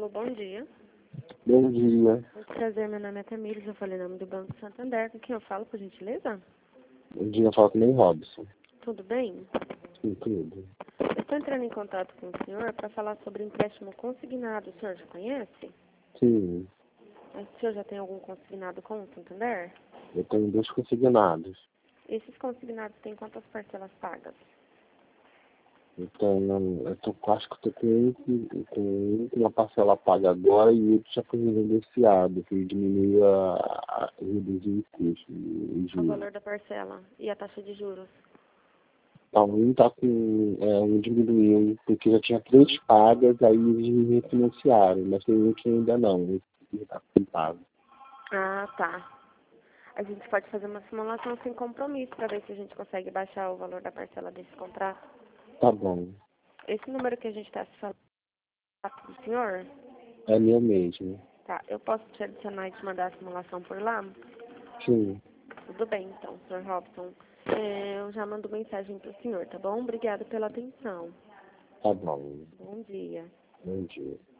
bom dia. Bom dia. Muito prazer, meu nome é Tamires, eu falei em nome do Banco Santander. Com quem eu falo, por gentileza? Bom dia, eu falo com o Robson. Tudo bem? Sim, tudo. Eu estou entrando em contato com o senhor para falar sobre empréstimo consignado. O senhor já conhece? Sim, O senhor já tem algum consignado com o Santander? eu tenho 2 consignados. Esses consignados têm quantas parcelas pagas? Então, acho que eu tô com uma parcela paga agora e o outro já foi renegociado, que diminuiu reduzir o custo, o O juros. valor da parcela e a taxa de juros? Então, um tá com, um diminuiu, porque já tinha 3 pagas, aí eles me refinanciaram, mas tem um que ainda não, esse tá com pago. Ah, tá. A gente pode fazer uma simulação sem compromisso para ver se a gente consegue baixar o valor da parcela desse contrato. Tá bom, Esse número que a gente está se falando do senhor, é meu mesmo. tá, eu posso te adicionar e te mandar a simulação por lá? Sim, Tudo bem, então, Sr. Robson. Eu já mando mensagem para o senhor, tá bom? Obrigada pela atenção. tá bom. Bom dia. Bom dia.